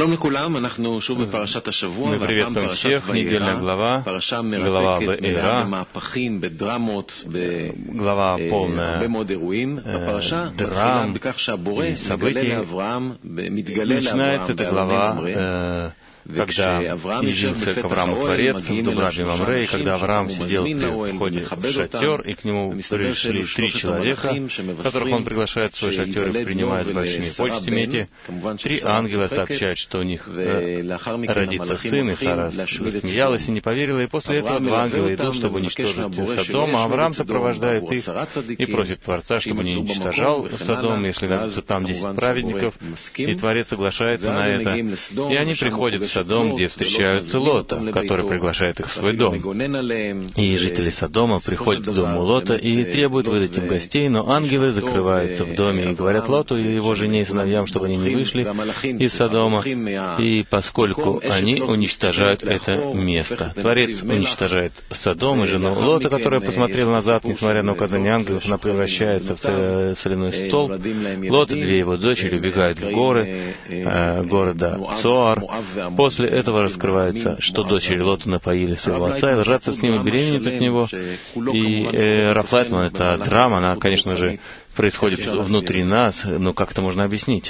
Мы приветствуем всех. Недельная глава, глава Ваэра, глава полная драм и событий. Начинается эта глава, когда явился к Аврааму Творец в Дубраве Мамре, и когда Авраам сидел при входе в шатер, и к нему пришли 3 человека, которых он приглашает в свой шатер и принимает с большими почестями. Эти 3 ангела сообщают, что у них родится сын, и Сара засмеялась и не поверила, и после этого 2 ангела идут, чтобы уничтожить Содом, а Авраам сопровождает их и просит Творца, чтобы не уничтожал Содом, если найдется там 10 праведников, и Творец соглашается на это, и они приходят в Содом, где встречаются Лота, который приглашает их в свой дом. И жители Содома приходят к дому Лота и требуют выдать им гостей, но ангелы закрываются в доме и говорят Лоту и его жене и сыновьям, чтобы они не вышли из Содома, и поскольку они уничтожают это место. Творец уничтожает Содом и жену Лота, которая посмотрела назад, несмотря на указания ангелов, она превращается в соляной столб. Лот и 2 его дочери убегают в горы города Цоар. После этого раскрывается, что дочери Лота напоили своего отца и ложатся с ним и беременеют от него. И Рафлайтман, эта драма, она, конечно же, происходит внутри нас, но как это можно объяснить?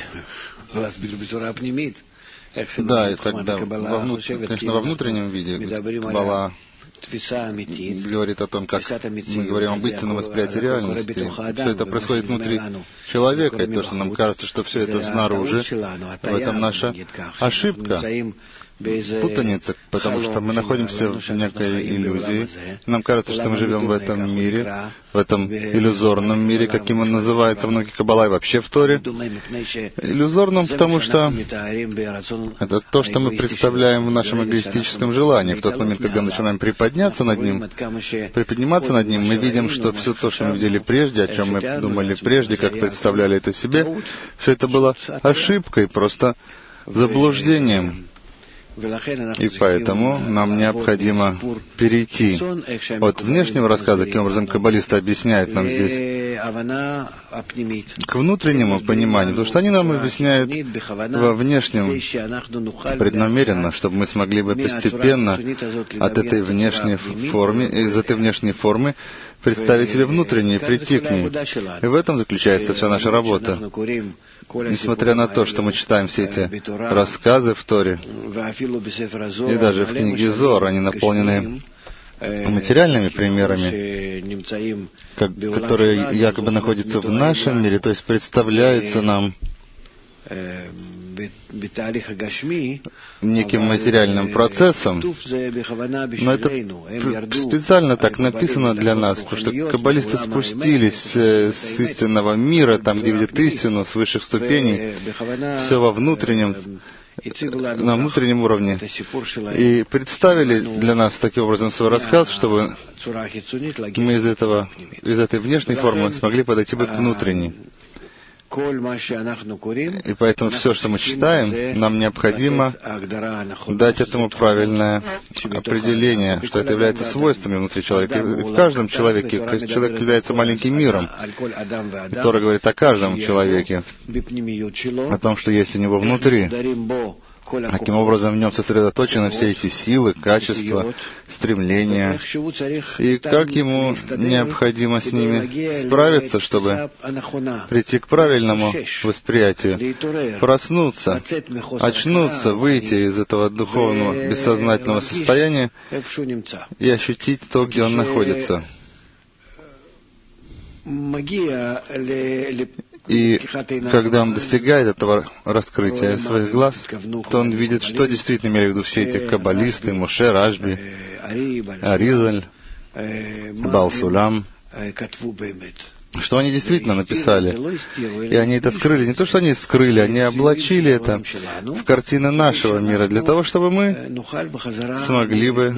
Да, и тогда, конечно, во внутреннем виде Каббала говорит о том, как мы говорим об истинном восприятии реальности. Все это происходит внутри человека, и то, что нам кажется, что все это снаружи, в этом наша ошибка, путаница, потому что мы находимся в некой иллюзии. Нам кажется, что мы живем в этом мире, в этом иллюзорном мире, каким он называется в науке Каббала и вообще в Торе. Иллюзорном, потому что это то, что мы представляем в нашем эгоистическом желании. В тот момент, когда мы начинаем приподниматься над ним, мы видим, что все то, что мы видели прежде, о чем мы думали прежде, как представляли это себе, все это было ошибкой, просто заблуждением. И поэтому нам необходимо перейти от внешнего рассказа, каким образом каббалисты объясняют нам здесь, к внутреннему пониманию, потому что они нам объясняют во внешнем преднамеренно, чтобы мы смогли бы постепенно от этой внешней формы, из этой внешней формы представить себе внутреннее, прийти к ней. И в этом заключается вся наша работа. Несмотря на то, что мы читаем все эти рассказы в Торе, и даже в книге Зор, они наполнены материальными примерами, которые якобы находятся в нашем мире, то есть представляются нам неким материальным процессом, но это специально так написано для нас, потому что каббалисты спустились с истинного мира, там, где видят истину, с высших ступеней, все во внутреннем, на внутреннем уровне, и представили для нас таким образом свой рассказ, чтобы мы из этой внешней формы смогли подойти бы к внутренней. И поэтому все, что мы читаем, нам необходимо дать этому правильное определение, что это является свойствами внутри человека. И в каждом человеке, человек является маленьким миром. И Тора говорит о каждом человеке, о том, что есть у него внутри. Каким образом в нем сосредоточены все эти силы, качества, стремления, и как ему необходимо с ними справиться, чтобы прийти к правильному восприятию, проснуться, очнуться, выйти из этого духовного, бессознательного состояния и ощутить то, где он находится. И когда он достигает этого раскрытия своих глаз, то он видит, что действительно имели в виду все эти каббалисты, Моше, Рашби, Аризаль, Баал Сулам, что они действительно написали. И они это скрыли. Не то, что они скрыли, они облачили это в картины нашего мира, для того, чтобы мы смогли бы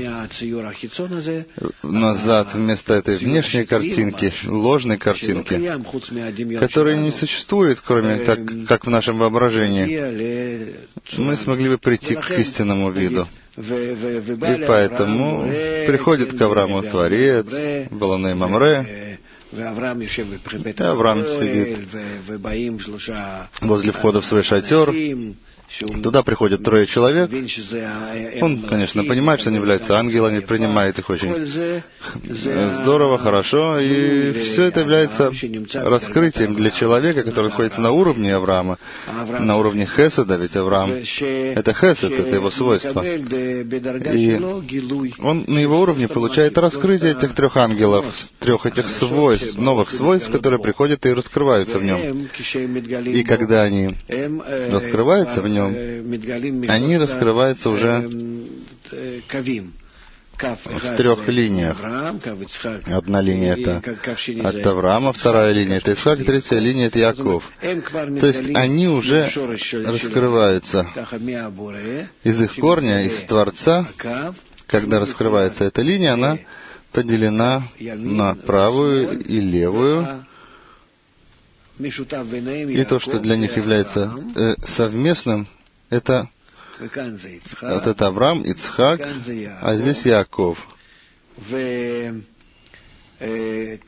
назад, вместо этой внешней картинки, ложной картинки, которая не существует, кроме так, как в нашем воображении, мы смогли бы прийти к истинному виду. И поэтому приходит к Аврааму Творец, Баланей Мамре, Авраам сидит возле входа в свой шатер, Туда приходят 3 человек. Он, конечно, понимает, что они являются ангелами, принимает их очень здорово, хорошо. И все это является раскрытием для человека, который находится на уровне Авраама, на уровне Хеседа, ведь Авраам — это Хесед, это его свойство. И он на его уровне получает раскрытие этих 3 ангелов, 3 этих свойств, новых свойств, которые приходят и раскрываются в нем. И когда они раскрываются в нем, они раскрываются уже в 3 линиях. Одна линия — это от Авраама, 2 линия — это Ицхак, 3 линия — это Яков. То есть они уже раскрываются из их корня, из Творца. Когда раскрывается эта линия, она поделена на правую и левую. И то, что для них является совместным, это вот это Авраам, Ицхак, а здесь Яков. Эти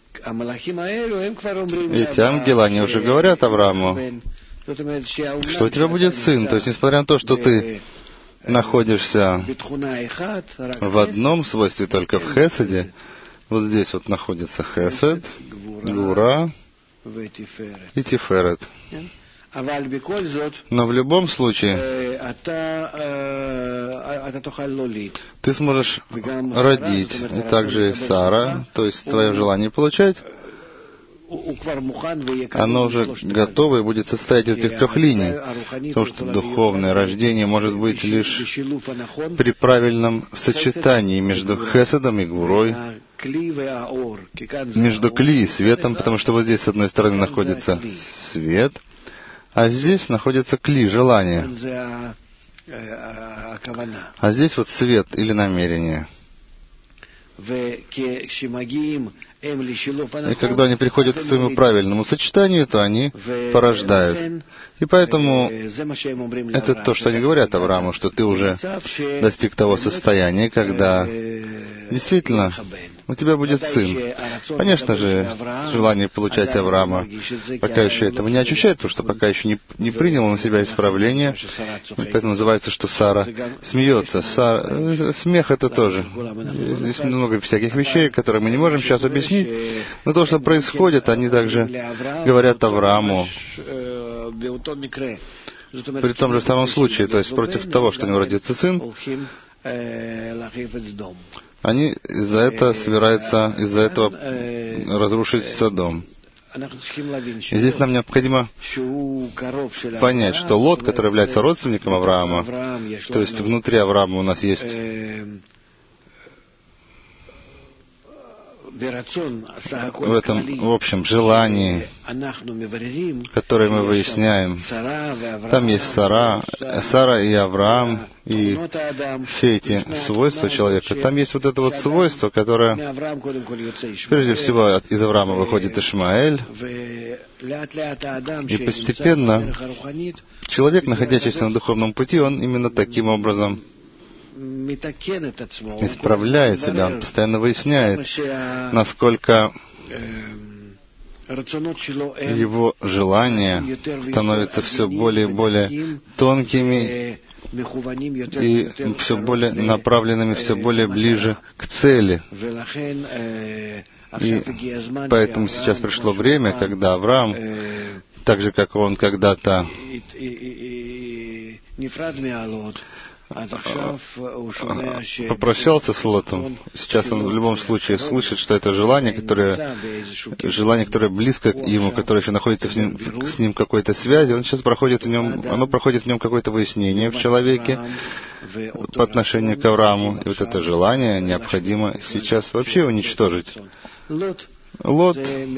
ангелы, они уже говорят Аврааму, что у тебя будет сын. То есть, несмотря на то, что ты находишься в одном свойстве, только в Хеседе, вот здесь вот находится Хесед, Гура и Тиферет. Но в любом случае ты сможешь родить, и также Сара, то есть твое желание получать, оно уже готово и будет состоять из этих 3 линий, потому что духовное рождение может быть лишь при правильном сочетании между Хеседом и Гурой, между Кли и светом, потому что вот здесь с одной стороны находится свет, а здесь находится Кли, желание. А здесь вот свет или намерение. И когда они приходят к своему правильному сочетанию, то они порождают. И поэтому это то, что они говорят Аврааму, что ты уже достиг того состояния, когда действительно у тебя будет сын. Конечно же, желание получать Авраама пока еще этого не ощущает, потому что пока еще не принял на себя исправление. Поэтому называется, что Сара смеется. Смех — это тоже. Здесь много всяких вещей, которые мы не можем сейчас объяснить. Но то, что происходит, они также говорят Аврааму при том же самом случае, то есть против того, что у него родится сын, они из-за этого собираются, из-за этого разрушить Содом. И здесь нам необходимо понять, что Лот, который является родственником Авраама, то есть внутри Авраама у нас есть в этом общем желании, которое мы выясняем, там есть Сара и Авраам, и все эти свойства человека. Там есть вот это вот свойство, которое, прежде всего, из Авраама выходит Ишмаэль, и постепенно человек, находящийся на духовном пути, он именно таким образом исправляет себя, он постоянно выясняет, насколько его желания становятся все более и более тонкими и все более направленными, все более ближе к цели. И поэтому сейчас пришло время, когда Авраам, так же, как он когда-то попрощался с Лотом. Сейчас он в любом случае слышит, что это желание, которое близко к ему, которое еще находится с ним в какой-то связи. Он сейчас проходит в нем какое-то выяснение в человеке по отношению к Аврааму. И вот это желание необходимо сейчас вообще уничтожить. Лот —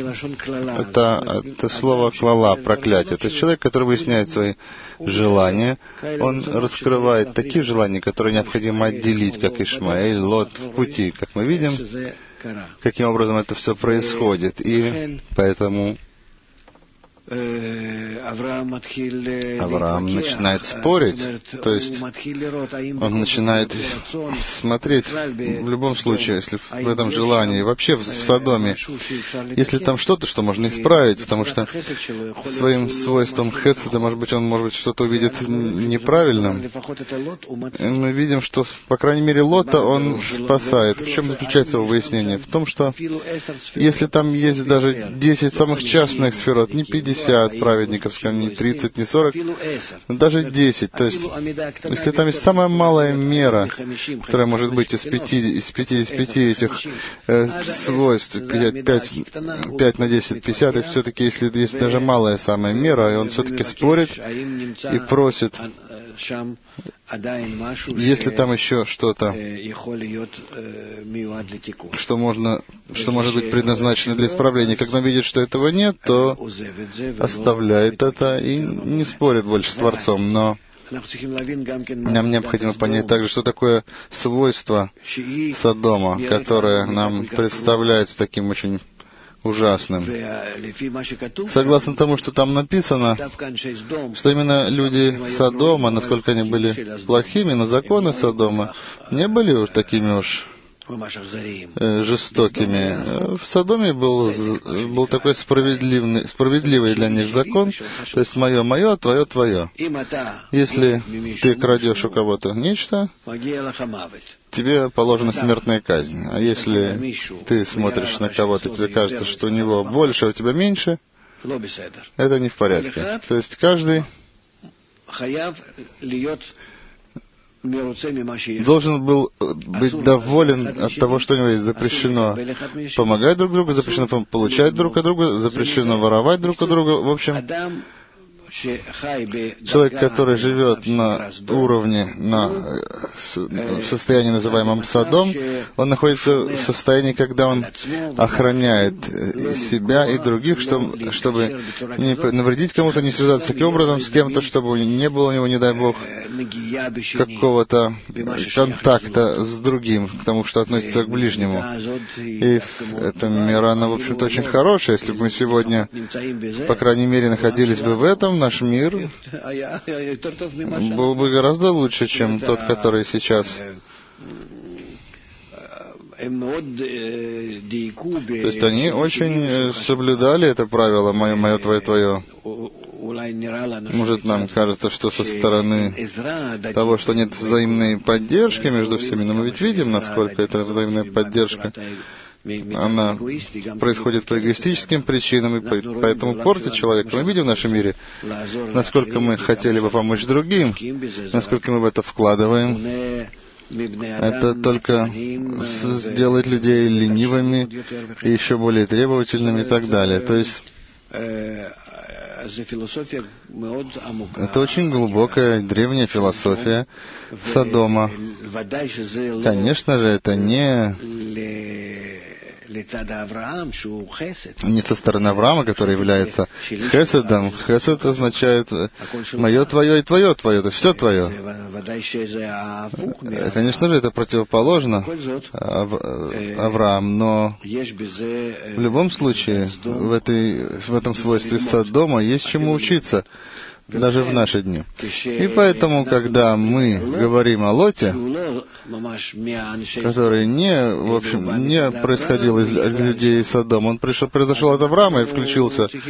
это слово клала, проклятие. Это человек, который выясняет свои желания. Он раскрывает такие желания, которые необходимо отделить, как Ишмаэль, Лот в пути. Как мы видим, каким образом это все происходит. И поэтому Авраам начинает спорить, то есть он начинает смотреть в любом случае, если в этом желании, вообще в Содоме, если там что-то, что можно исправить, потому что своим свойством хеседа, может быть, что-то увидит неправильным. Мы видим, что, по крайней мере, Лота он спасает. В чем заключается его выяснение? В том, что если там есть даже 10 самых частных сферот, не 50 праведников, скажем, не 30, не 40, но даже 10. То есть, если там есть самая малая мера, которая может быть из 55 этих свойств, 5 на 10, 50, и все-таки, если есть даже малая самая мера, и он все-таки спорит и просит, если там еще что-то, что может быть предназначено для исправления, когда он видит, что этого нет, то оставляет это и не спорит больше с Творцом. Но нам необходимо понять также, что такое свойство Содома, которое нам представляется таким очень ужасным. Согласно тому, что там написано, что именно люди Содома, насколько они были плохими, но законы Содома не были уж такими уж жестокими. В Содоме был такой справедливый для них закон, то есть мое, мое, твое, твое. Если ты крадешь у кого-то нечто, тебе положена смертная казнь. А если ты смотришь на кого-то, тебе кажется, что у него больше, а у тебя меньше, это не в порядке. То есть каждый должен был быть доволен от того, что у него есть. Запрещено помогать друг другу, запрещено получать друг от друга, запрещено воровать друг у друга. В общем, человек, который живет на уровне, в состоянии, называемом Содом, он находится в состоянии, когда он охраняет себя и других, чтобы не навредить кому-то, не связаться таким образом с кем-то, чтобы не было у него, не дай Бог, какого-то контакта с другим, к тому, что относится к ближнему. И эта мера, она, в общем-то, очень хорошая. Если бы мы сегодня, по крайней мере, находились бы в этом, наш мир был бы гораздо лучше, чем тот, который сейчас. То есть они очень соблюдали это правило «мое, мое, твое, твое». Может, нам кажется, что со стороны того, что нет взаимной поддержки между всеми, но мы ведь видим, насколько эта взаимная поддержка, она происходит по эгоистическим причинам, и поэтому портит человека. Мы видим в нашем мире, насколько мы хотели бы помочь другим, насколько мы в это вкладываем. Это только сделает людей ленивыми и еще более требовательными и так далее. То есть это очень глубокая, древняя философия Содома. Конечно же, это не со стороны Авраама, который является хеседом. Хесед означает мое, твое и твое, твое. Это все твое. Конечно же, это противоположно Авраам, но в любом случае в этом свойстве Содома есть чему учиться. Даже в наши дни. И поэтому, когда мы говорим о Лоте, который не происходил из людей Содома, он произошел от Авраама и включился в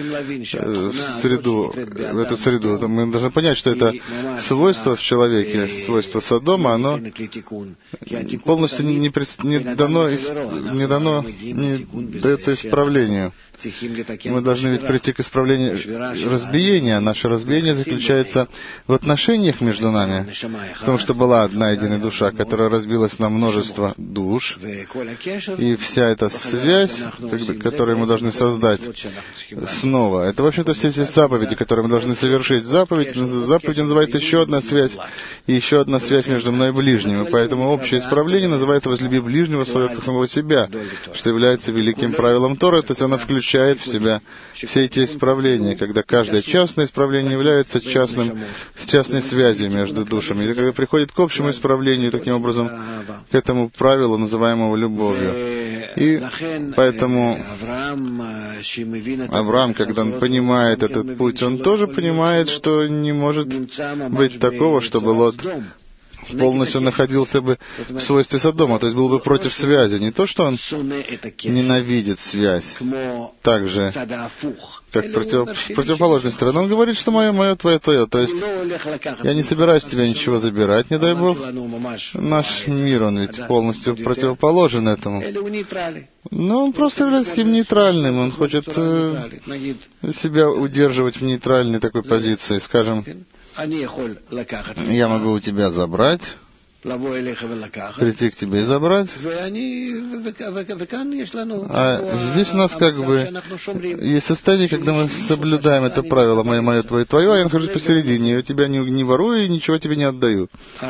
эту среду. Мы должны понять, что это свойство в человеке, свойство Содома, оно полностью не дается исправлению. Мы должны ведь прийти к исправлению разбиения. Наше разбиение заключается в отношениях между нами. Потому что была одна единая душа, которая разбилась на множество душ. И вся эта связь, которую мы должны создать снова, это, в общем-то, все эти заповеди, которые мы должны совершить. Заповедь называется еще одна связь, и еще одна связь между мной и ближним. И поэтому общее исправление называется «возлюби ближнего своего, как самого себя», что является великим правилом Торы, то есть оно включает в себя все эти исправления, когда каждое частное исправление является является частной связью между душами, и когда приходит к общему исправлению, таким образом, к этому правилу, называемому любовью. И поэтому Авраам, когда он понимает этот путь, он тоже понимает, что не может быть такого, чтобы Лот полностью находился бы в свойстве Содома, то есть был бы против связи. Не то, что он ненавидит связь, так же, как с противоположной стороны. Он говорит, что мое, твое. То есть я не собираюсь тебя ничего забирать, не дай Бог. Наш мир, он ведь полностью противоположен этому. Но он просто является таким нейтральным. Он хочет себя удерживать в нейтральной такой позиции. Скажем, я могу у тебя забрать, прийти к тебе и забрать. А здесь у нас как бы есть состояние, когда мы соблюдаем это правило «мое, твое», а я нахожусь посередине, я тебя не ворую и ничего тебе не отдаю.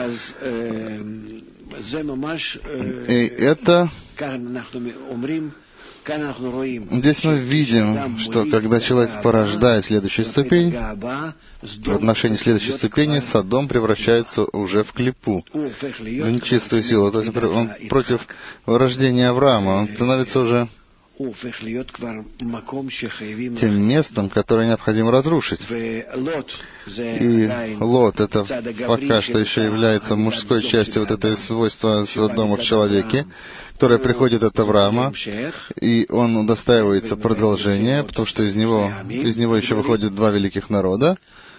И это... Здесь мы видим, что когда человек порождает следующую ступень, в отношении следующей ступени Содом превращается уже в клипу, в нечистую силу. То есть он против рождения Авраама, он становится уже тем местом, которое необходимо разрушить. И Лот, это пока что еще является мужской частью вот этой свойства Содома в человеке, которое приходит от Авраама, и он удостаивается продолжения, потому что из него еще выходят два великих народа.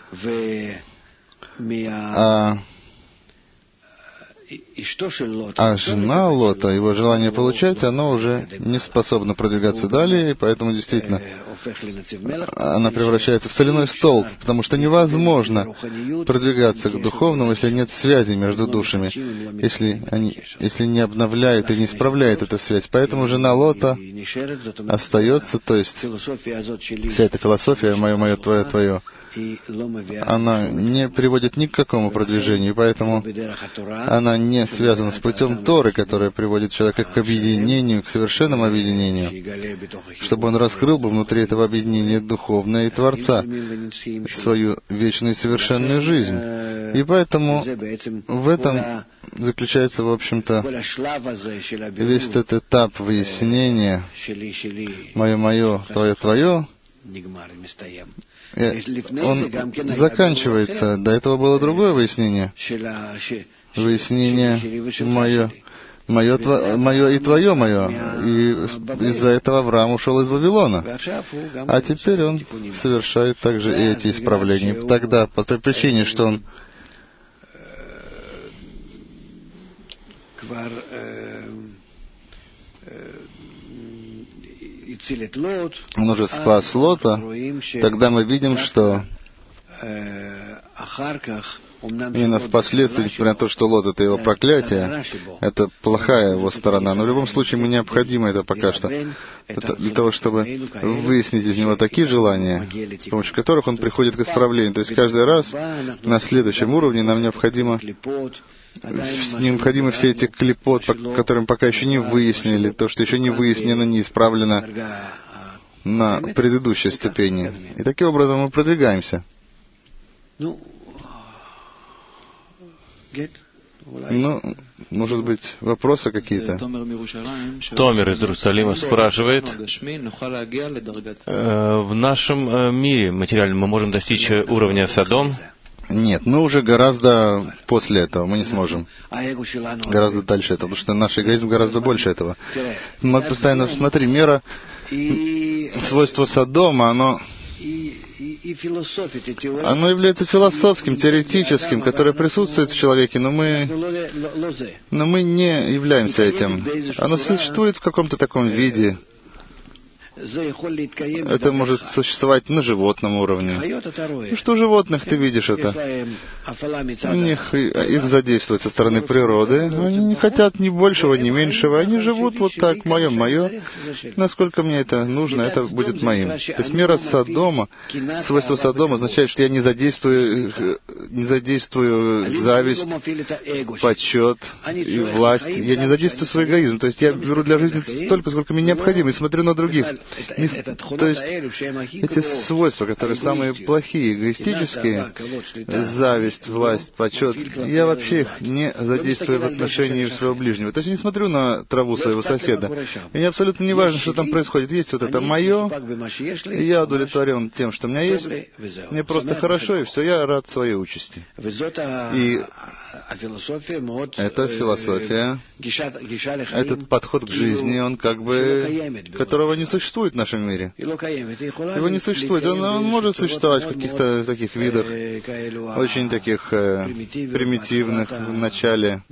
А жена Лота, его желание получать, оно уже не способно продвигаться далее, и поэтому действительно она превращается в соляной столб, потому что невозможно продвигаться к духовному, если нет связи между душами, если не обновляют и не исправляют эту связь. Поэтому жена Лота остается, то есть вся эта философия «мое, твое», она не приводит ни к какому продвижению, поэтому она не связана с путем Торы, которая приводит человека к объединению, к совершенному объединению, чтобы он раскрыл бы внутри этого объединения духовное и Творца, свою вечную и совершенную жизнь. И поэтому в этом заключается, в общем-то, весь этот этап выяснения «мое, твое», он заканчивается. До этого было другое выяснение. Выяснение мое и твое мое. И из-за этого Авраам ушел из Вавилона. А теперь он совершает также и эти исправления. Тогда, по той причине, что он он уже спас Лота, тогда мы видим, что именно впоследствии, несмотря на то, что Лот — это его проклятие, это плохая его сторона, но в любом случае ему необходимо это пока что, для того, чтобы выяснить из него такие желания, с помощью которых он приходит к исправлению. То есть каждый раз на следующем уровне нам необходимы все эти клипот, которым пока еще не выяснили, то, что еще не выяснено, не исправлено на предыдущей ступени. И таким образом мы продвигаемся. Может быть, вопросы какие-то? Томер из Иерусалима спрашивает, в нашем мире материальном мы можем достичь уровня Содом? Нет, мы уже гораздо после этого, мы не сможем. Гораздо дальше этого, потому что наш эгоизм гораздо больше этого. Мы постоянно, смотри, мера, свойство Содома, оно является философским, теоретическим, которое присутствует в человеке, но мы не являемся этим. Оно существует в каком-то таком виде. Это может существовать на животном уровне. И что у животных ты видишь это? У них их задействуют со стороны природы. Они не хотят ни большего, ни меньшего. Они живут вот так, мое. Насколько мне это нужно, это будет моим. То есть мера Содома, свойство Содома означает, что я не задействую зависть, почет и власть. Я не задействую свой эгоизм. То есть я беру для жизни столько, сколько мне необходимо, и смотрю на других. То есть эти свойства, которые самые плохие, эгоистические, зависть, власть, почет, я вообще их не задействую в отношении своего ближнего. То есть я не смотрю на траву своего соседа. И мне абсолютно не важно, что там происходит. Есть вот это мое, и я удовлетворен тем, что у меня есть. Мне просто хорошо, и все, я рад своей участи. И эта философия, этот подход к жизни, он как бы, которого не существует в нашем мире. Его не существует. Он может существовать в каких-то таких видах, очень таких примитивных в начале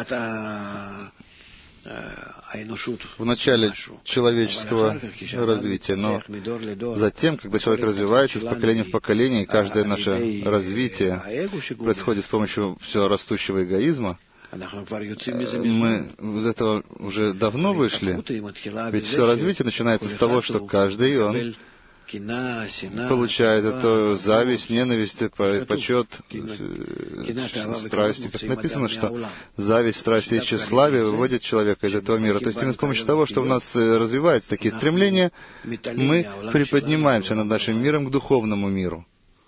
человеческого развития. Но затем, когда человек развивается из поколения в поколение, и каждое наше развитие происходит с помощью все растущего эгоизма, мы из этого уже давно вышли. Ведь все развитие начинается с того, что каждый, он получает эту зависть, ненависть, почет, страсть. Как написано, что зависть, страсть и тщеславие выводят человека из этого мира. То есть именно с помощью того, что у нас развиваются такие стремления, мы приподнимаемся над нашим миром к духовному миру.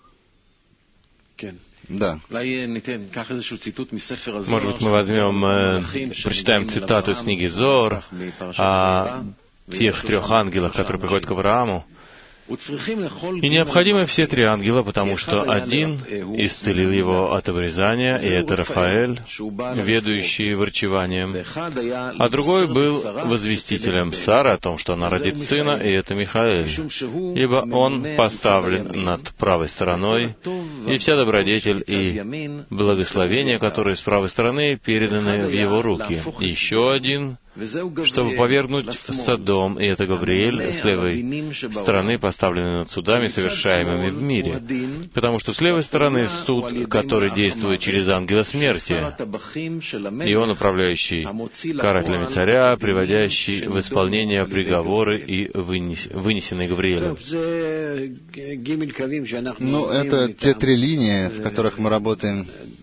Да. Может быть, мы возьмем, прочитаем цитату из книги Зоар о тех 3 ангелах, которые приходят к Аврааму. И необходимы все 3 ангела, потому что один исцелил его от обрезания, и это Рафаэль, ведущий врачеванием, а другой был возвестителем Сары о том, что она родит сына, и это Михаэль, ибо он поставлен над правой стороной, и вся добродетель и благословение, которые с правой стороны переданы в его руки. И еще один, чтобы повергнуть Содом, и это Гавриэль, с левой стороны, поставленный над судами, совершаемыми в мире. Потому что с левой стороны суд, который действует через ангела смерти, и он управляющий карателями царя, приводящий в исполнение приговоры и вынесенные Гавриэлем. Ну, это те 3 линии, в которых мы работаем.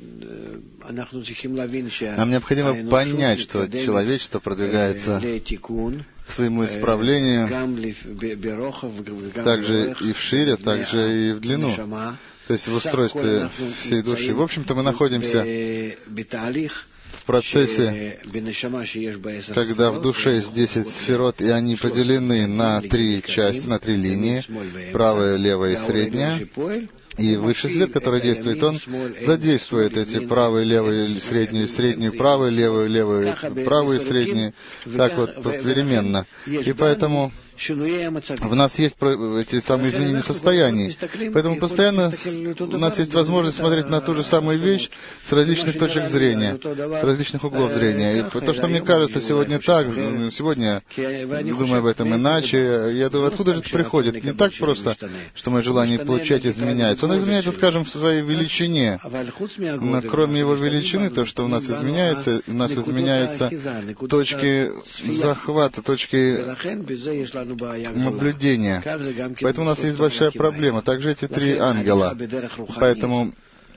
Нам необходимо понять, что человечество продвигается к своему исправлению также и вшире, также и в длину, то есть в устройстве всей души. В общем-то, мы находимся в процессе, когда в душе есть 10 сферот, и они поделены на 3 части, на 3 линии, правая, левая и средняя. И высший свет, который действует, он задействует эти правые, левые, среднюю, правую, левую, правую, среднюю, так вот попеременно. И поэтому в нас есть эти самые изменения состояний. Поэтому постоянно у нас есть возможность смотреть на ту же самую вещь с различных точек зрения, с различных углов зрения. И то, что мне кажется сегодня так, сегодня думаю об этом иначе, я думаю, откуда же это приходит? Не так просто, что мое желание получать изменяется. Оно изменяется, скажем, в своей величине. Но кроме его величины, то, что у нас изменяются точки захвата, точки наблюдения. Поэтому у нас есть большая проблема. Также эти 3 ангела. Поэтому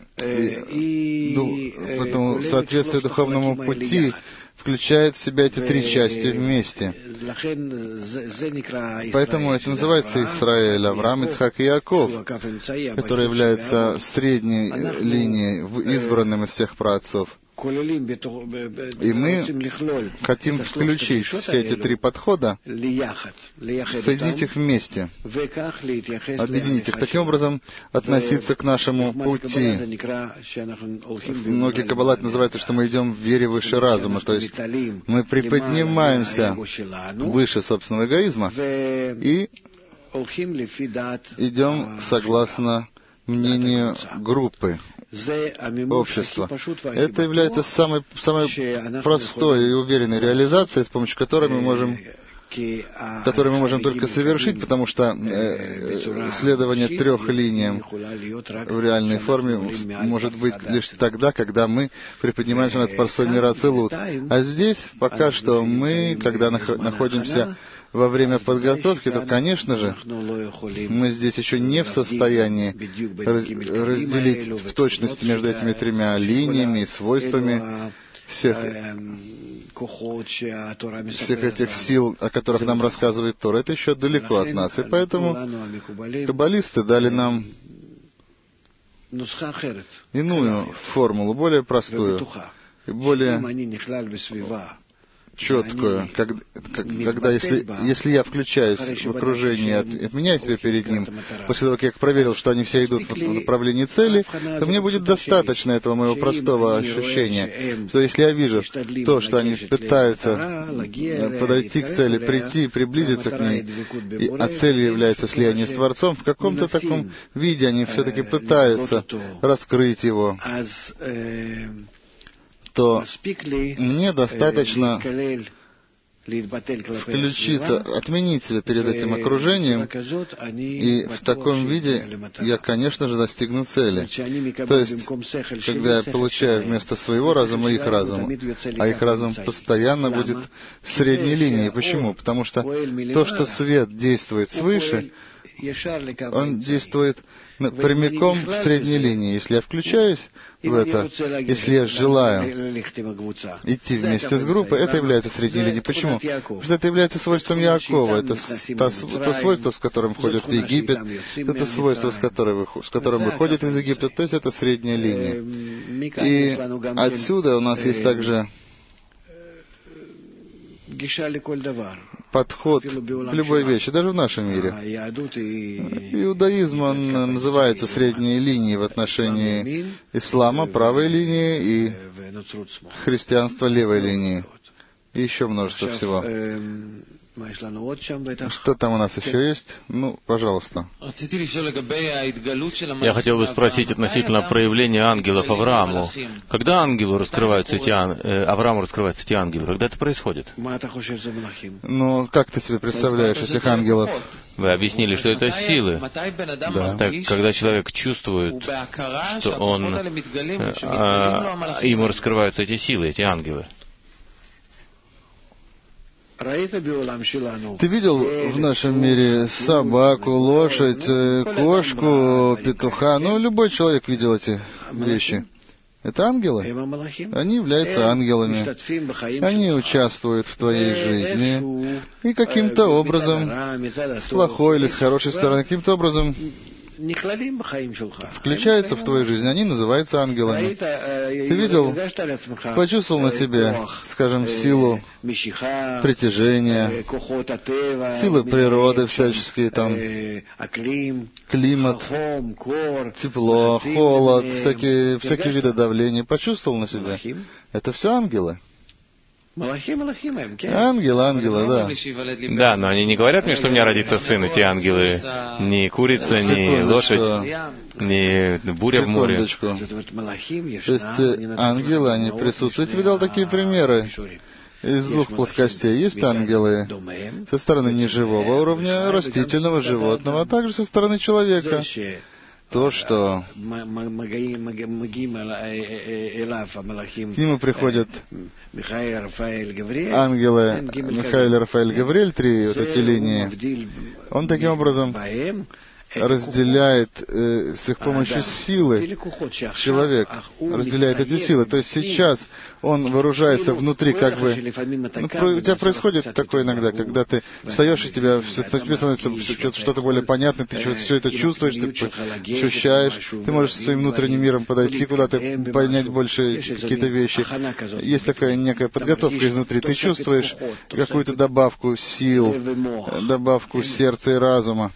соответствие духовному пути включает в себя эти 3 части вместе. Поэтому это называется Исраэль, Авраам, Ицхак и Иаков, который является средней линией, избранным из всех праотцов. И мы хотим включить все эти 3 подхода, соединить их вместе, объединить их, таким образом относиться к нашему пути. Многие каббалат называются, что мы идем в вере выше разума, то есть мы приподнимаемся выше собственного эгоизма и идем согласно мнению группы, общества. Это является самой простой и уверенной реализацией, с помощью которой мы можем только совершить, потому что следование 3 линиям в реальной форме может быть лишь тогда, когда мы приподнимаемся над парсой мира Ацилут. А здесь пока что мы, когда находимся во время подготовки, то, конечно же, мы здесь еще не в состоянии разделить в точности между этими 3 линиями, свойствами всех этих сил, о которых нам рассказывает Тора, это еще далеко от нас. И поэтому каббалисты дали нам иную формулу, более простую и более четкую, когда если я включаюсь в окружение, отменяю себя перед ним, после того, как я проверил, что они все идут в направлении цели, то мне будет достаточно этого моего простого ощущения, что если я вижу то, что они пытаются подойти к цели, прийти, приблизиться к ней, а целью является слияние с Творцом, в каком-то таком виде они все-таки пытаются раскрыть его, то мне достаточно включиться, отменить себя перед этим окружением, и в таком виде я, конечно же, достигну цели. То есть, когда я получаю вместо своего разума их разум, а их разум постоянно будет в средней линии. Почему? Потому что то, что свет действует свыше, он действует прямиком в средней линии. Если я включаюсь в это, если я желаю идти вместе с группой, это является средней линией. Почему? Потому что это является свойством Яакова. Это то свойство, с которым входит в Египет, это свойство, с которым выходит из Египта, то есть это средняя линия. И отсюда у нас есть также подход к любой вещи, даже в нашем мире. Иудаизм, он называется средней линией в отношении ислама, правой линии, и христианства, левой линии. И еще множество всего. Что там у нас еще есть? Ну, пожалуйста. Я хотел бы спросить относительно проявления ангелов Аврааму. Когда Аврааму раскрываются эти ангелы? Когда это происходит? Ну, как ты себе представляешь этих ангелов? Вы объяснили, что это силы. Да. Так, когда человек чувствует, что ему раскрываются эти силы, эти ангелы. Ты видел в нашем мире собаку, лошадь, кошку, петуха? Ну, любой человек видел эти вещи. Это ангелы. Они являются ангелами. Они участвуют в твоей жизни. И каким-то образом, с плохой или с хорошей стороны, каким-то образом включаются в твою жизнь. Они называются ангелами. Ты видел, почувствовал на себе, скажем, силу притяжения, силы природы всяческие, там, климат, тепло, холод, всякие виды давления. Почувствовал на себе? Это все ангелы. Ангелы, да. Да, но они не говорят мне, что у меня родится сын, эти ангелы. Ни курица, ни лошадь, ни буря в море. То есть ангелы, они присутствуют. Я видел такие примеры. Из двух плоскостей есть ангелы со стороны неживого уровня, растительного, животного, а также со стороны человека. То, что к нему приходят ангелы Михаил, Рафаэль, Гавриэль, три вот эти линии, он таким образом разделяет с их помощью силы человек, разделяет эти силы. То есть сейчас он вооружается внутри, как бы... у тебя происходит такое иногда, когда ты встаешь, и тебе становится что-то более понятное, ты все это чувствуешь, ты ощущаешь, ты можешь своим внутренним миром подойти куда-то, понять больше какие-то вещи. Есть такая некая подготовка изнутри, ты чувствуешь какую-то добавку сил, добавку сердца и разума,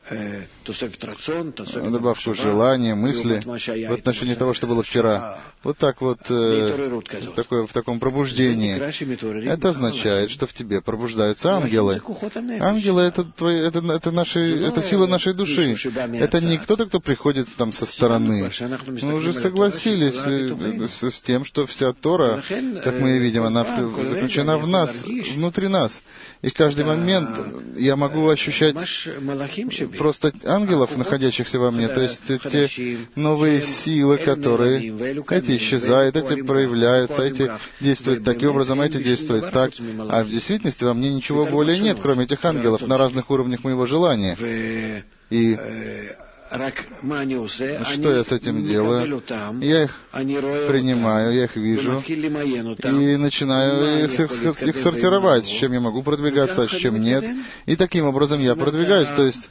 добавку желания, мысли в отношении того, что было вчера. Вот так вот, в таком пробуждении. Это означает, что в тебе пробуждаются ангелы. Ангелы — это сила нашей души. Это не кто-то, кто приходит там со стороны. Мы уже согласились с тем, что вся Тора, как мы видим, она заключена в нас, внутри нас. И каждый момент я могу ощущать просто ангелов, находящихся во мне, то есть те новые силы, которые эти исчезают, эти проявляются, эти действуют таким образом, эти действуют так. А в действительности во мне ничего более нет, кроме этих ангелов, на разных уровнях моего желания. И Что я с этим делаю? Я их принимаю, я их вижу, и начинаю их сортировать, с чем я могу продвигаться, с чем нет. И таким образом я продвигаюсь, то есть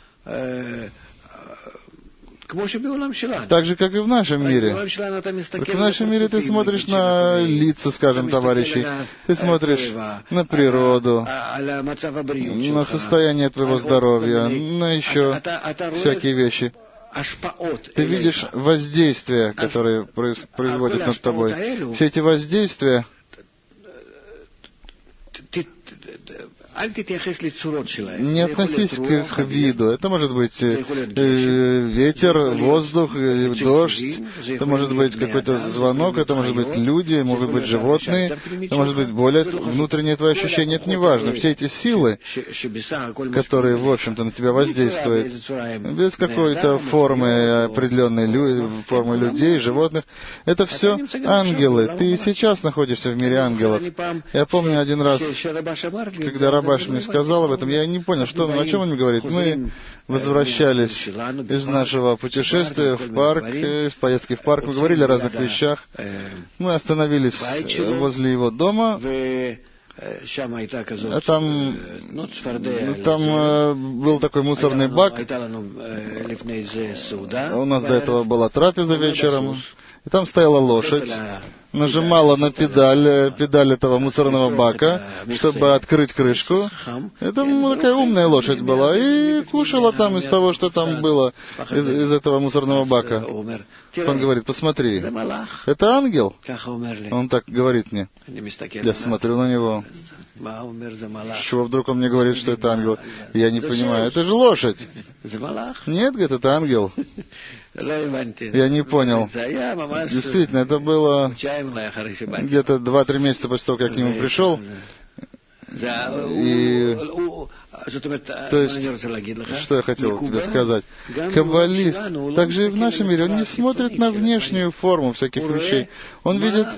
так же, как и в нашем мире. Только в нашем мире ты смотришь на лица, скажем, товарищей, ты смотришь на природу, на состояние твоего здоровья, на еще всякие вещи. Ты видишь воздействия, которые производят над тобой. Все эти воздействия, не относись к их виду. Это может быть ветер, воздух, дождь, это может быть какой-то звонок, это может быть люди, может быть животные, это может быть более внутренние твои ощущения, это не важно. Все эти силы, которые, в общем-то, на тебя воздействуют, без какой-то формы определенной, формы людей, животных, это все ангелы. Ты и сейчас находишься в мире ангелов. Я помню один раз, когда Рабаш мне сказал об этом, я не понял, о чем он мне говорит. Мы возвращались из нашего путешествия в парк, из поездки в парк, мы говорили о разных вещах. Мы остановились возле его дома, а там был такой мусорный бак. У нас до этого была трапеза вечером. И там стояла лошадь, нажимала на педаль этого мусорного бака, чтобы открыть крышку. Это такая умная лошадь была, и кушала там из того, что там было, из этого мусорного бака. Он говорит: посмотри, это ангел? Он так говорит мне. Я смотрю на него. С чего вдруг он мне говорит, что это ангел? Я не понимаю, это же лошадь. Нет, говорит, это ангел. Я не понял. Действительно, это было где-то 2-3 месяца после того, как я к нему пришел. И, то есть, что я хотел тебе сказать? Каббалист, также и в нашем мире, он не смотрит на внешнюю форму всяких вещей. Он видит,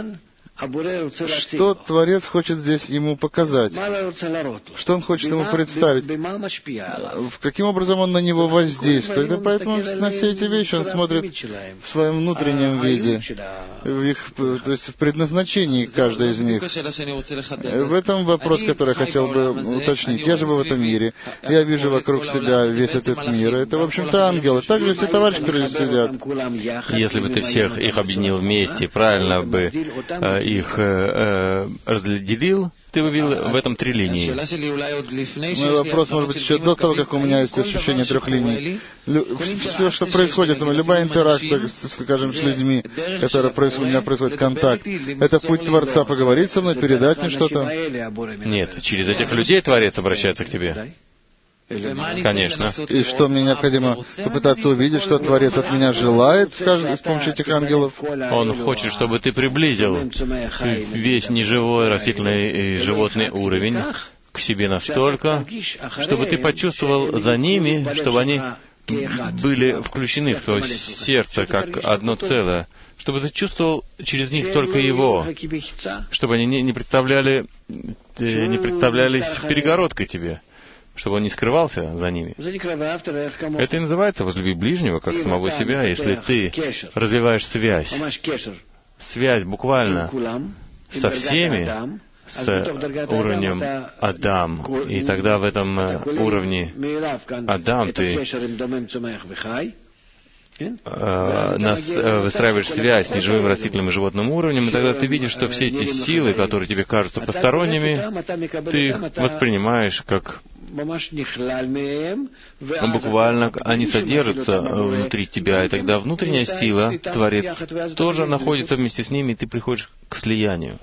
что Творец хочет здесь ему показать, что он хочет ему представить, каким образом он на него воздействует. И поэтому на все эти вещи он смотрит в своем внутреннем виде, то есть в предназначении каждой из них. В этом вопрос, который я хотел бы уточнить. Я живу в этом мире, я вижу вокруг себя весь этот мир. Это, в общем-то, ангелы. Также все товарищи, которые здесь сидят. Если бы ты всех их объединил вместе, правильно бы их разделил, ты вывел в этом 3 линии. Мой вопрос, может быть, еще до того, как у меня есть ощущение 3 линий. Все, что происходит со мной, любая интеракция, скажем, с людьми, которая у меня происходит, контакт, это путь Творца поговорить со мной, передать мне что-то? Нет, через этих людей Творец обращается к тебе. Конечно. И что мне необходимо попытаться увидеть, что Творец от меня желает с помощью этих ангелов? Он хочет, чтобы ты приблизил весь неживой, растительный и животный уровень к себе настолько, чтобы ты почувствовал за ними, чтобы они были включены в твое сердце как одно целое, чтобы ты чувствовал через них только Его, чтобы они не представлялись перегородкой тебе, чтобы он не скрывался за ними. Это и называется «возлюби ближнего, как самого себя», если ты развиваешь связь буквально со всеми, с уровнем Адам, и тогда в этом уровне Адам ты выстраиваешь связь с неживым растительным и животным уровнем, и тогда ты видишь, что все эти силы, которые тебе кажутся посторонними, ты их воспринимаешь как буквально они содержатся внутри тебя, и тогда внутренняя сила, Творец, тоже находится вместе с ними, и ты приходишь к слиянию.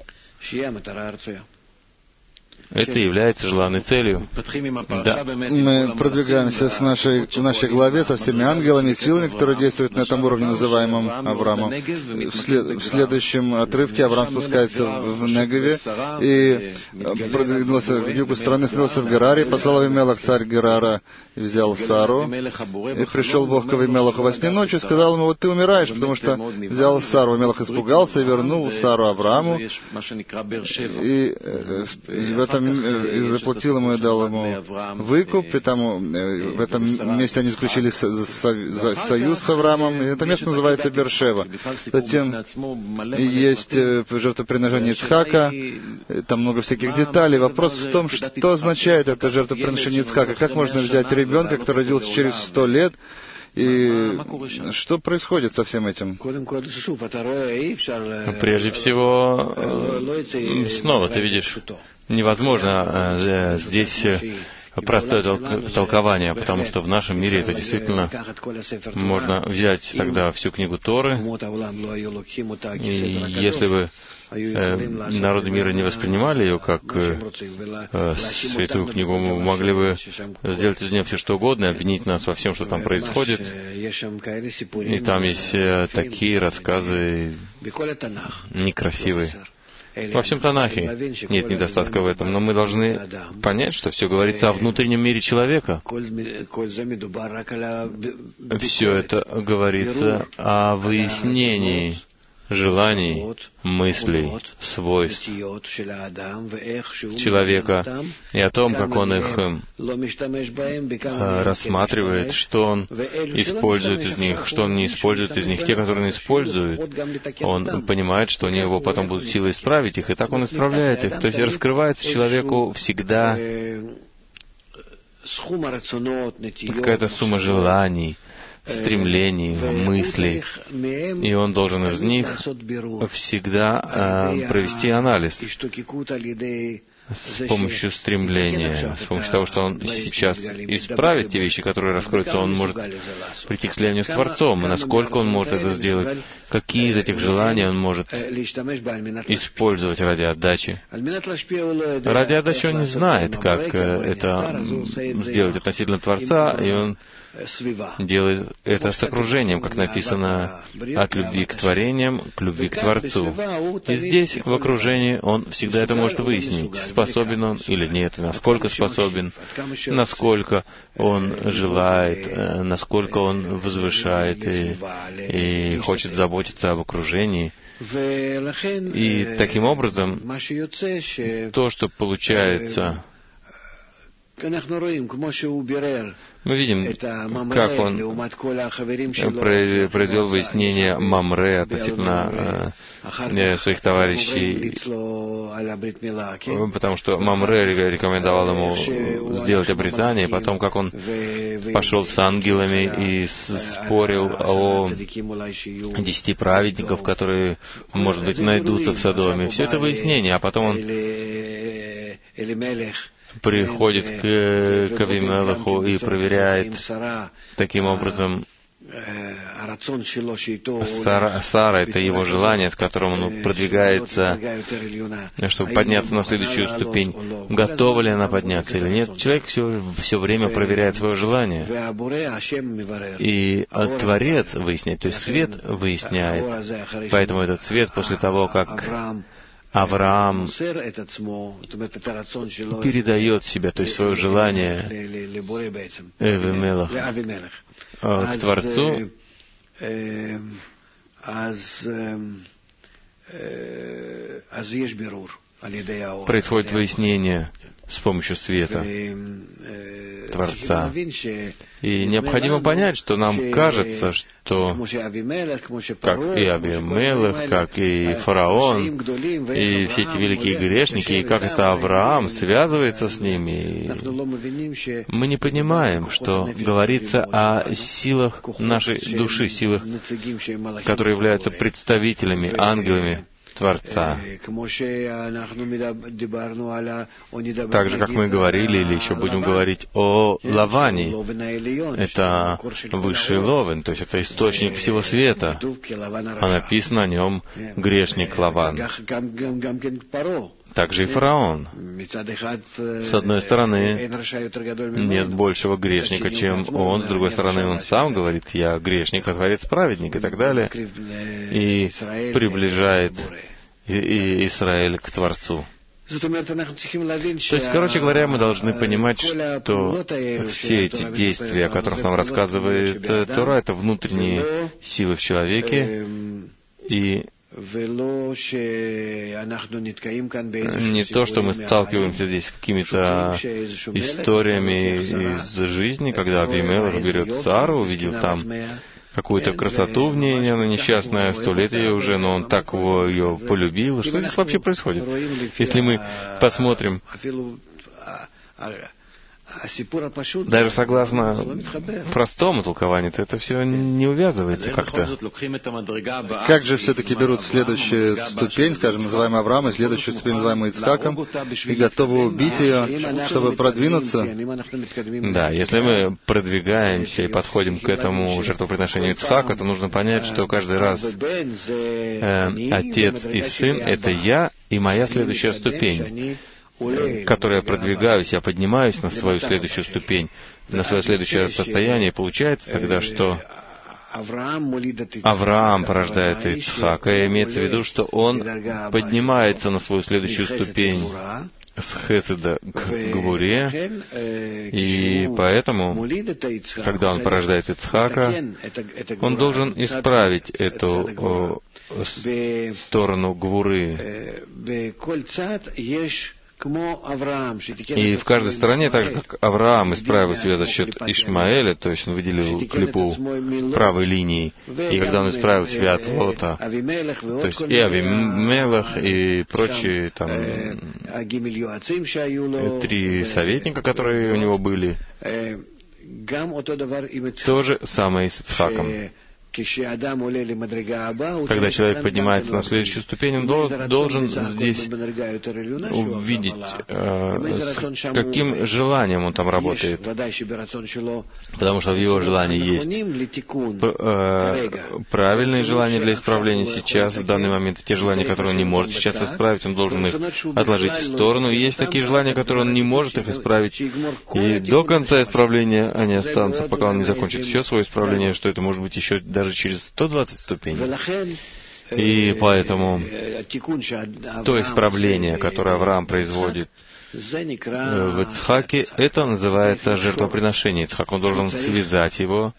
Это является желанной целью. Да. Мы продвигаемся в нашей главе со всеми ангелами и силами, которые действуют на этом уровне, называемом Авраамом. В следующем отрывке Авраам спускается в Негеве и продвинулся к югу страны, снялся в Гераре, послал Авимелах, царь Герара, и взял Сару. И пришел Бог к Авимелаху во сне ночью и сказал ему: вот ты умираешь, потому что взял Сару. Авимелах испугался и вернул Сару Аврааму. И в и заплатил ему и дал ему выкуп, и там в этом месте они заключили союз с Авраамом, и это место называется Бершева. Затем есть жертвоприношение Ицхака, там много всяких деталей. Вопрос в том, что означает это жертвоприношение Ицхака, как можно взять ребенка, который родился через 100 лет, и что происходит со всем этим? Прежде всего, снова ты видишь, невозможно здесь простое толкование, потому что в нашем мире это действительно можно взять тогда всю книгу Торы, и если бы народы мира не воспринимали ее как святую книгу, мы могли бы сделать из нее все что угодно, обвинить нас во всем, что там происходит. И там есть такие рассказы некрасивые. Во всем Танахе нет недостатка в этом, но мы должны понять, что все говорится о внутреннем мире человека. Все это говорится о выяснении желаний, мыслей, свойств человека и о том, как он их рассматривает, что он использует из них, что он не использует из них. Те, которые он использует, он понимает, что у него потом будут силы исправить их, и так он исправляет их. То есть раскрывается человеку всегда какая-то сумма желаний, стремлений, мыслей, и он должен из них всегда провести анализ с помощью стремления, с помощью того, что он сейчас исправит те вещи, которые раскроются, он может прийти к слиянию с Творцом, и насколько он может это сделать, какие из этих желаний он может использовать ради отдачи. Ради отдачи он не знает, как это сделать относительно Творца, и он делает это с окружением, как написано, от любви к творениям к любви к Творцу. И здесь, в окружении, он всегда это может выяснить, способен он или нет, насколько способен, насколько он желает, насколько он возвышает и хочет заботиться об окружении. И таким образом, то, что получается, мы видим, как он произвел выяснение Мамре относительно своих товарищей, потому что Мамре рекомендовал ему сделать обрезание, потом как он пошел с ангелами и спорил о 10 праведников, которые, может быть, найдутся в Содоме. Все это выяснение, а потом он приходит к Авимелеху и проверяет таким образом Сара — это его желание, с которым он продвигается, чтобы подняться на следующую ступень. Готова ли она подняться или нет? Человек все время проверяет свое желание. И Творец выясняет, то есть свет выясняет. Поэтому этот свет после того, как Авраам передает себя, то есть свое желание к Творцу, происходит выяснение с помощью света Творца. И необходимо понять, что нам кажется, что как и Авимелех, как и фараон, и все эти великие грешники, и как это Авраам связывается с ними, мы не понимаем, что говорится о силах нашей души, силах, которые являются представителями, ангелами Творца. Так же, как мы говорили, или еще будем говорить о Лаване. Это высший Ловен, то есть это источник всего света. А написано о нем грешник Лаван. Также и фараон. С одной стороны, нет большего грешника, чем он. С другой стороны, он сам говорит: «Я грешник, а Творец праведник», и так далее. И приближает и Израиль к Творцу. То есть, короче говоря, мы должны понимать, что все эти действия, о которых нам рассказывает Тора, это внутренние силы в человеке, и Не то, что мы сталкиваемся здесь с какими-то историями из жизни, когда Авимелех берет Сару, увидел там какую-то красоту в ней, она несчастная, 100 лет ей уже, но он так ее полюбил. Что здесь вообще происходит? Если мы посмотрим, даже согласно простому толкованию, то это все не увязывается как-то. Как же все-таки берут следующую ступень, скажем, называемую Авраама, и следующую ступень, называемую Ицхаком, и готовы убить ее, чтобы продвинуться? Да, если мы продвигаемся и подходим к этому жертвоприношению Ицхака, то нужно понять, что каждый раз отец и сын — это я и моя следующая ступень, которой я продвигаюсь, я поднимаюсь на свою следующую ступень, на свое следующее состояние. И получается тогда, что Авраам порождает Ицхака, и имеется в виду, что он поднимается на свою следующую ступень с Хеседа к Гвуре, и поэтому, когда он порождает Ицхака, он должен исправить эту сторону Гвуры. И в каждой стороне, так же как Авраам исправил себя за счет Ишмаэля, то есть он выделил клипу правой линии, и когда он исправил себя от Лота, то есть и Авимелех, и прочие там 3 советника, которые у него были, то же самое и с Ицхаком. Когда человек поднимается на следующую ступень, он должен здесь увидеть, с каким желанием он там работает. Потому что в его желании есть правильные желания для исправления сейчас, в данный момент, и те желания, которые он не может сейчас исправить, он должен их отложить в сторону. И есть такие желания, которые он не может их исправить. И до конца исправления они останутся, пока он не закончит все свое исправление, что это может быть еще даже через 120 ступеней. И поэтому то исправление, которое Авраам производит в Ицхаке, это называется жертвоприношение. Ицхак, он должен связать его.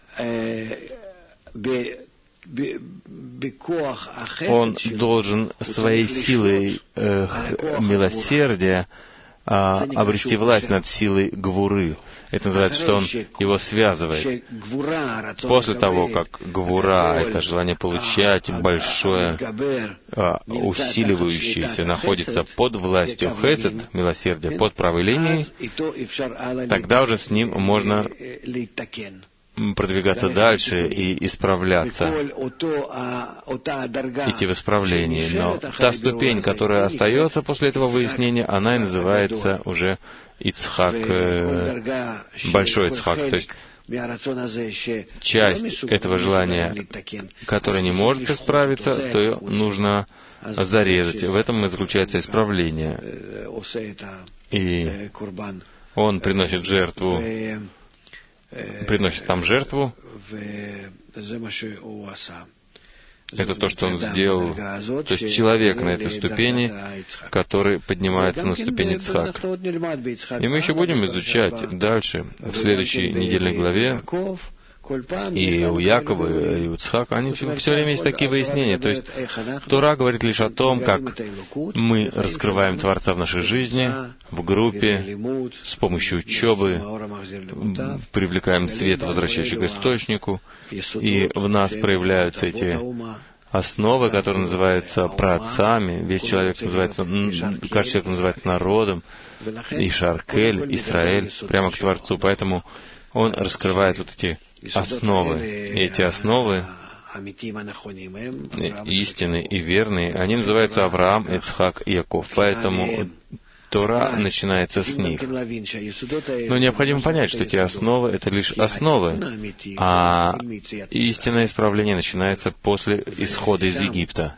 Он должен своей силой милосердия обрести власть над силой Гвуры. Это называется, что он его связывает. После того, как Гвура, это желание получать большое, усиливающееся, находится под властью Хесед, милосердия, под правой линией, тогда уже с ним можно продвигаться дальше и исправляться, идти в исправление. Но та ступень, которая остается после этого выяснения, она и называется уже Ицхак, большой Ицхак. То есть часть этого желания, которая не может исправиться, то ее нужно зарезать. В этом и заключается исправление. И он приносит жертву, приносит там жертву. Это то, что он сделал. То есть человек на этой ступени, который поднимается на ступень Ицхак. И мы еще будем изучать дальше, в следующей недельной главе, и у Якова, и у Ицхака, они все время есть такие выяснения. То есть Тора говорит лишь о том, как мы раскрываем Творца в нашей жизни, в группе, с помощью учебы, привлекаем свет, возвращающий к источнику, и в нас проявляются эти основы, которые называются праотцами. Весь человек называется, каждый человек называется народом, и Шаркель, Исраэль, прямо к Творцу. Поэтому он раскрывает вот эти основы. И эти основы, истинные и верные, они называются Авраам, Ицхак и Яков. Поэтому Тора начинается с них. Но необходимо понять, что эти основы — это лишь основы, а истинное исправление начинается после исхода из Египта.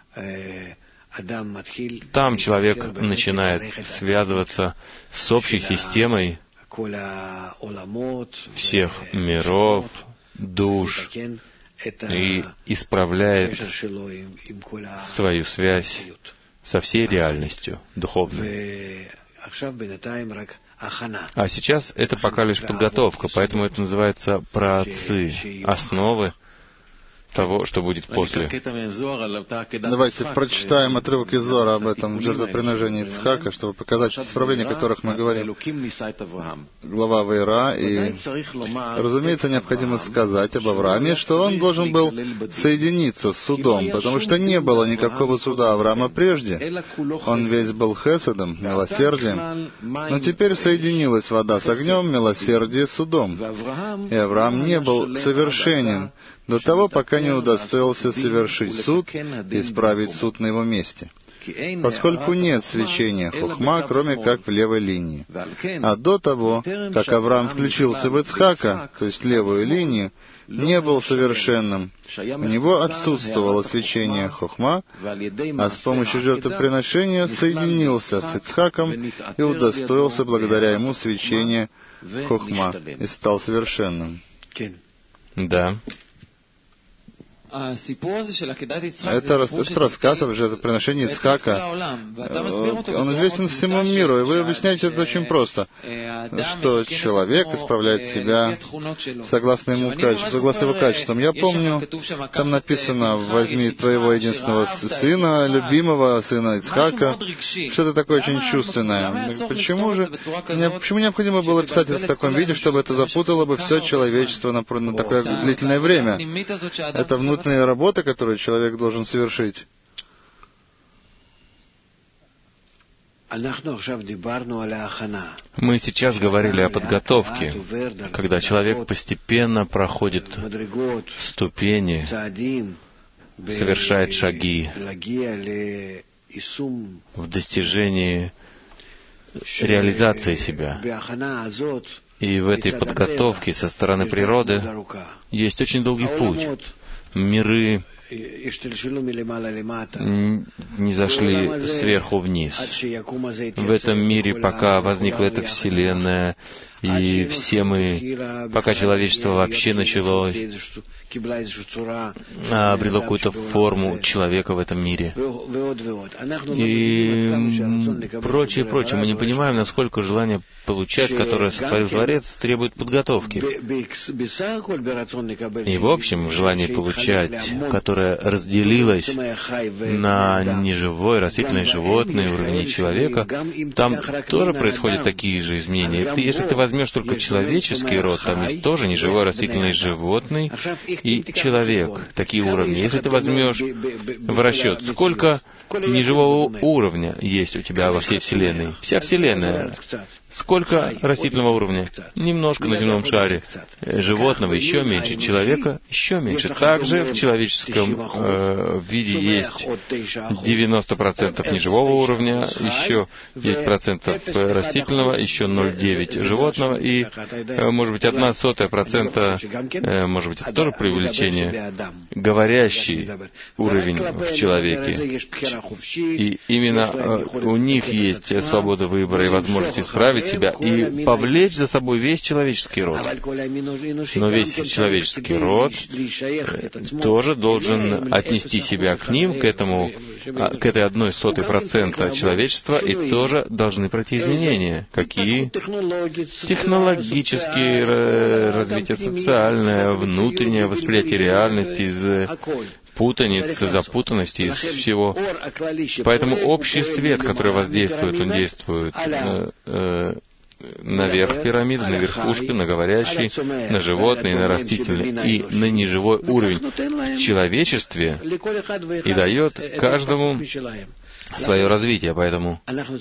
Там человек начинает связываться с общей системой всех миров, душ, и исправляет свою связь со всей реальностью духовной. А сейчас это пока лишь подготовка, поэтому это называется праотцы, основы, того, что будет после. Давайте прочитаем отрывок из Зора об этом жертвоприношении Ицхака, чтобы показать исправления, о которых мы говорим. Глава Ваира. И, разумеется, необходимо сказать об Аврааме, что он должен был соединиться с судом, потому что не было никакого суда Авраама прежде. Он весь был хеседом, милосердием. Но теперь соединилась вода с огнем, милосердие с судом. И Авраам не был совершенен до того, пока не удостоился совершить суд и исправить суд на его месте. Поскольку нет свечения хохма, кроме как в левой линии. А до того, как Авраам включился в Ицхака, то есть левую линию, не был совершенным. У него отсутствовало свечение хохма, а с помощью жертвоприношения соединился с Ицхаком и удостоился благодаря ему свечения хохма и стал совершенным. Да. Это рассказ о жертвоприношении Ицхака. Он известен всему миру, и вы объясняете это очень просто, что человек исправляет себя согласно его качествам. Я помню, там написано: «Возьми твоего единственного сына, любимого сына Ицхака». Что-то такое очень чувственное. Почему необходимо было писать это в таком виде, чтобы это запутало бы все человечество на такое длительное время? Это внутренняя работа, которую человек должен совершить. Мы сейчас говорили о подготовке, когда человек постепенно проходит ступени, совершает шаги в достижении реализации себя. И в этой подготовке со стороны природы есть очень долгий путь. Миры не зашли сверху вниз. В этом мире, пока возникла эта Вселенная, и все мы, пока человечество вообще начало, обрело какую-то форму человека в этом мире. И прочее. Мы не понимаем, насколько желание получать, которое сотворил Творец, требует подготовки. И в общем, желание получать, которое разделилось на неживой, растительное, животное, уровень человека, там тоже происходят такие же изменения. Если ты возьмешь только человеческий род, там есть тоже неживой, растительный, животный и человек, такие уровни. Если ты возьмешь в расчет, сколько неживого уровня есть у тебя во всей Вселенной, вся Вселенная, сколько растительного уровня? Немножко на земном шаре. Животного еще меньше, человека еще меньше. Также в человеческом виде есть 90% неживого уровня, еще 9% растительного, еще 0,9% животного, и, может быть, 0,01%, может быть, это тоже преувеличение, говорящий уровень в человеке. И именно у них есть свобода выбора и возможность исправить себя и повлечь за собой весь человеческий род. Но весь человеческий род тоже должен отнести себя к ним, к этой 0,01% человечества, и тоже должны пройти изменения. Какие? Технологические развитие, социальное, внутреннее восприятие реальности из путаницы, запутанности, из всего. Поэтому общий свет, который воздействует, он действует наверх пирамиды, на верхушку, на говорящий, на животный, на растительный и на неживой уровень в человечестве и дает каждому свое развитие. Поэтому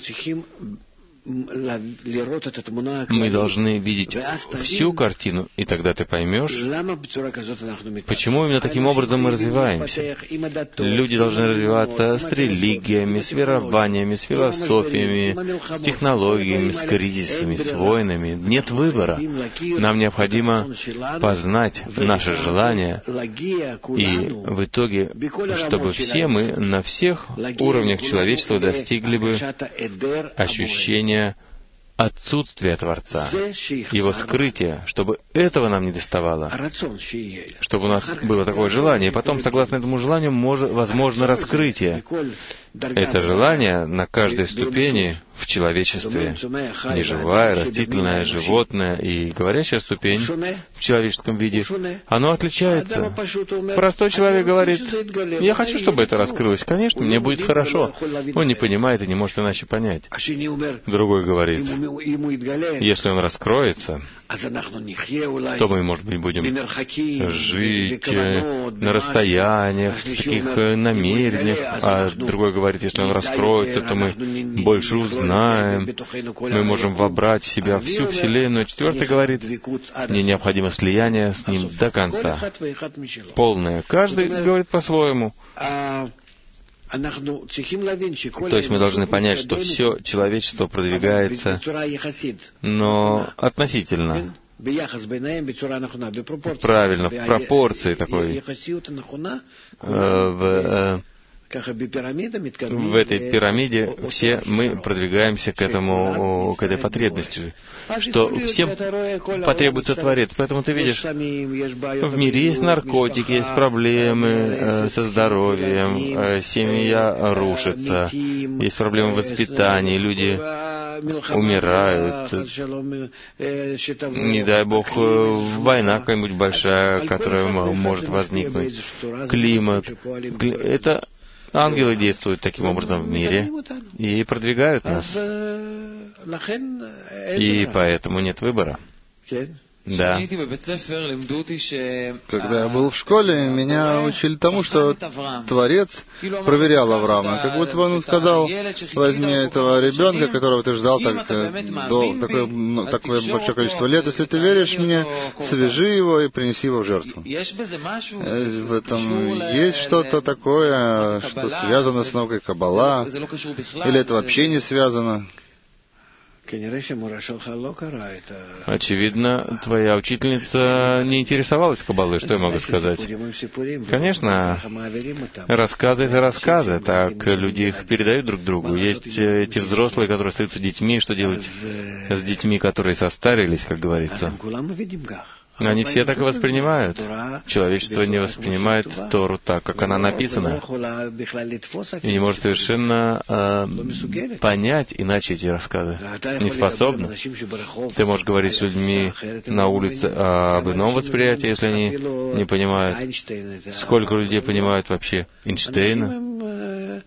мы должны видеть всю картину, и тогда ты поймешь, почему именно таким образом мы развиваемся. Люди должны развиваться с религиями, с верованиями, с философиями, с технологиями, с кризисами, с войнами. Нет выбора. Нам необходимо познать наше желание, и в итоге, чтобы все мы на всех уровнях человечества достигли бы ощущения отсутствия Творца, Его скрытия, чтобы этого нам не доставало, чтобы у нас было такое желание, и потом, согласно этому желанию, возможно раскрытие. Это желание на каждой ступени, в в человечестве. Неживая, растительная, животное и говорящая ступень в человеческом виде, оно отличается. Простой человек говорит: я хочу, чтобы это раскрылось. Конечно, мне будет хорошо. Он не понимает и не может иначе понять. Другой говорит: если он раскроется, то мы, может быть, будем жить на расстояниях, в таких намерениях. А другой говорит: если он раскроется, то мы больше узнаем, мы можем вобрать в себя всю Вселенную. Четвертый говорит: мне необходимо слияние с ним до конца, полное. Каждый говорит по-своему. То есть мы должны понять, что все человечество продвигается, но относительно, правильно, в пропорции такой, в этой пирамиде все мы продвигаемся к этой потребности, что всем потребуется Творец. Поэтому ты видишь, в мире есть наркотики, есть проблемы со здоровьем, семья рушится, есть проблемы в воспитании, люди умирают. Не дай Бог, война какая-нибудь большая, которая может возникнуть, климат. Это ангелы действуют таким образом в мире и продвигают нас. И поэтому нет выбора. Да. Когда я был в школе, меня учили тому, что Творец проверял Авраама. Как будто бы он сказал: возьми этого ребенка, которого ты ждал такое большое количество лет. Если ты веришь мне, свяжи его и принеси его в жертву. В этом есть что-то такое, что связано с наукой Каббала, или это вообще не связано? Очевидно, твоя учительница не интересовалась Каббалой, что я могу сказать? Конечно, рассказы — это рассказы, так люди их передают друг другу. Есть эти взрослые, которые остаются детьми, что делать с детьми, которые состарились, как говорится? Они все так и воспринимают. Человечество не воспринимает Тору так, как она написана, и не может совершенно понять иначе эти рассказы. Не способны. Ты можешь говорить с людьми на улице об ином восприятии, если они не понимают. Сколько людей понимают вообще Эйнштейна?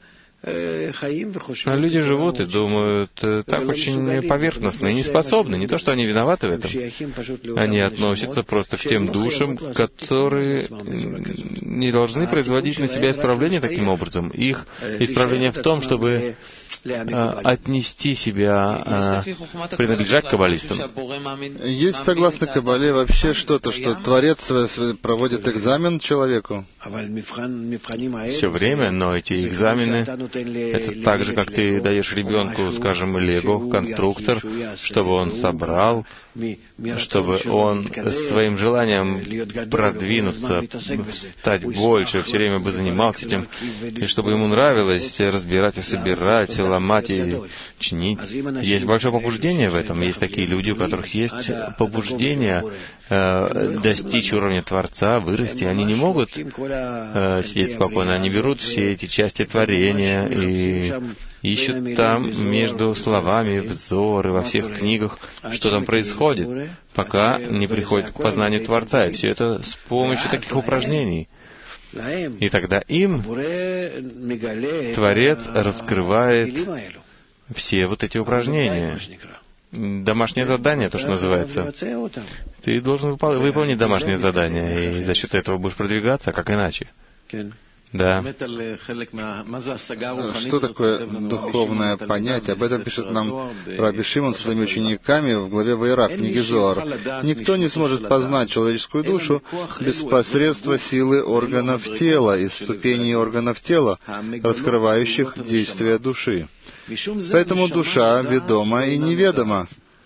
А люди живут и думают так очень поверхностно и не способны. Не то, что они виноваты в этом. Они относятся просто к тем душам, которые не должны производить на себя исправление таким образом. Их исправление в том, чтобы отнести себя, принадлежать каббалистам. Есть, согласно Каббале, вообще что-то, что Творец проводит экзамен человеку? Все время, но эти экзамены — это так же, как ты даешь ребенку, скажем, лего, конструктор, чтобы он собрал, чтобы он своим желанием продвинуться, стать больше, все время бы занимался этим, и чтобы ему нравилось разбирать и собирать, ломать и чинить. Есть большое побуждение в этом. Есть такие люди, у которых есть побуждение достичь уровня Творца, вырасти. Они не могут сидеть спокойно. Они берут все эти части творения и ищут там между словами, взоры во всех книгах, что там происходит, пока не приходит к познанию Творца. И все это с помощью таких упражнений. И тогда им Творец раскрывает все вот эти упражнения. Домашнее задание, то, что называется. Ты должен выполнить домашнее задание, и за счет этого будешь продвигаться, а как иначе? Да. Что такое духовное понятие? Об этом пишет нам Раби Шимон со своими учениками в главе Ваера, книги Зоар. Никто не сможет познать человеческую душу без посредства силы органов тела и ступеней органов тела, раскрывающих действия души. Поэтому душа ведома и неведома.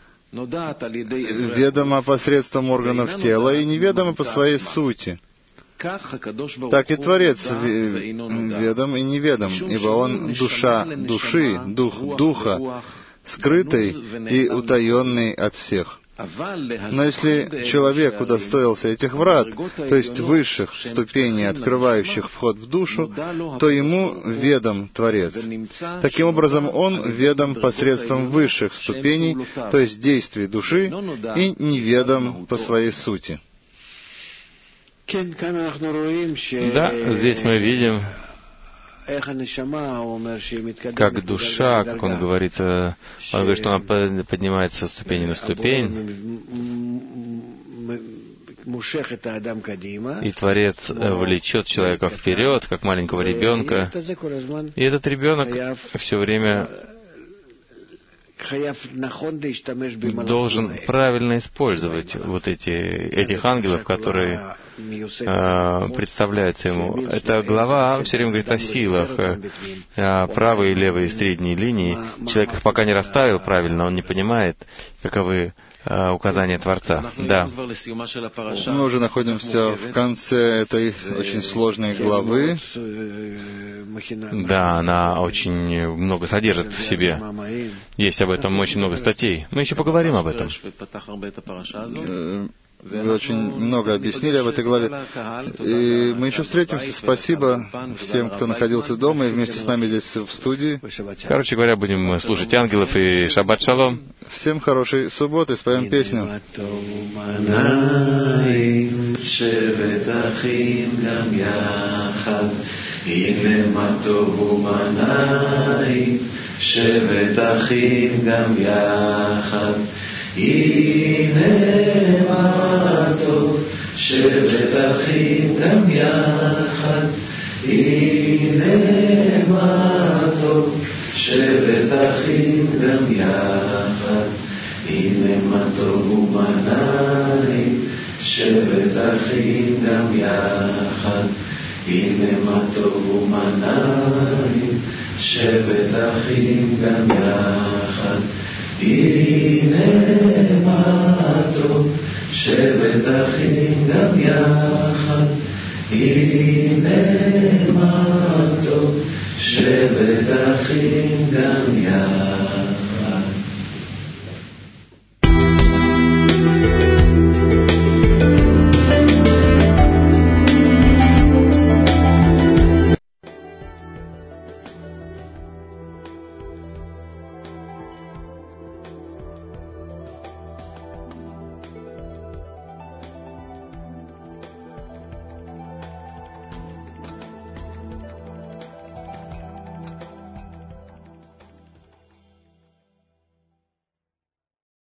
Ведома посредством органов тела и неведома по своей сути. Так и Творец ведом и неведом, ибо Он душа души, дух духа, скрытый и утаенный от всех. Но если человек удостоился этих врат, то есть высших ступеней, открывающих вход в душу, то ему ведом Творец. Таким образом, он ведом посредством высших ступеней, то есть действий души, и неведом по своей сути. Да, здесь мы видим, как душа, как он говорит, что она поднимается со ступени на ступень, и Творец влечет человека вперед, как маленького ребенка, и этот ребенок все время должен правильно использовать вот этих ангелов, которые представляются ему. Эта глава все время говорит о силах, о правой, левой и средней линии. Человек их пока не расставил правильно, он не понимает, каковы указания Творца. Да. Мы уже находимся в конце этой очень сложной главы. Да, она очень много содержит в себе. Есть об этом очень много статей. Мы еще поговорим об этом. Вы очень много объяснили об этой главе. И мы еще встретимся. Спасибо всем, кто находился дома и вместе с нами здесь в студии. Короче говоря, будем слушать ангелов и шаббат шалом. Всем хорошей субботы. Споем песню. הנה מה טוב, שבת אחים גם יחד. הנה מה טוב, שבת אחים גם יחד. הנה מה טוב ומה נעים, שבת אחים גם יחד. הנה מה טוב ומה נעים, שבת אחים גם יחד. הנה מה טוב, שבת אחים גם יחד. הנה מה טוב, שבת אחים גם יחד.